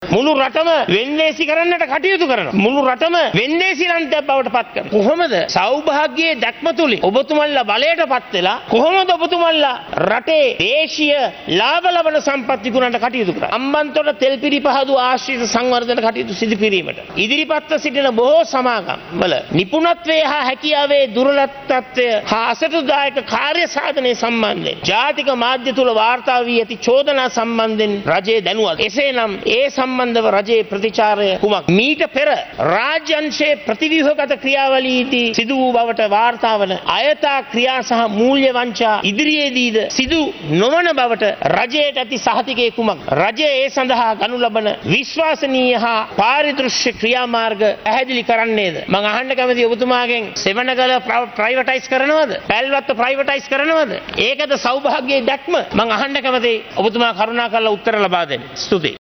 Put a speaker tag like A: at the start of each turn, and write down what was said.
A: මුළු රටම වෙන්දේසි කරන්නට කටයුතු කරනවා. මුළු රටම වෙන්දේසි රන්ටයක් බවට පත් කරනවා. කොහොමද සෞභාග්‍යයේ දැක්ම තුලින් ඔබතුමන්ලා බලයට පත් වෙලා කොහොමද ඔබතුමන්ලා රටේ දේශීය ලාභ ලබන සම්පත් විකුණන්නට කටයුතු කරන්නේ? අම්බන්තොට තෙල් පිරිපහදු ආශ්‍රිත සංවර්ධන කටයුතු සිදු කිරීමට ඉදිරිපත්ව සිටින බොහෝ සමාගම් වල නිපුණත්වයේ හා හැකියාවේ දුර්වලත්වය හා අසතුදායක කාර්ය සාධනයේ සම්බන්ධයෙන් ජාතික මාධ්‍ය තුල වාර්තා වී ඇති චෝදනා සම්බන්ධයෙන් රජය දැනුවත්. එසේනම් ඒ සම්බන්ධව රජයේ ප්‍රතිචාරය කුමක්? මීට පෙර රාජ්‍ය අංශයේ ප්‍රතිව්‍යුහගත ක්‍රියාවලීදී සිදු වූ බවට වාර්තා වන අයථා ක්‍රියා සහ මූල්‍ය වංචා ඉදිරියේදීද සිදු නොවන බවට රජයට ඇති සහතිකයේ කුමක්? රජය ඒ සඳහා ගනු ලබන විශ්වාසනීය හා පාරිදෘශ්‍ය ක්‍රියාමාර්ග පැහැදිලි කරන්නේද? මම අහන්න කැමති ඔබතුමාගෙන් සෙවණගල ප්‍රයිවටයිස් කරනවද? පැල්වත්ත ප්‍රයිවටයිස් කරනවද? ඒකද සෞභාග්‍යයේ දැක්ම? මම අහන්න කැමති ඔබතුමා කරුණාකරලා උත්තර ලබා දෙන්න. ස්තුතියි.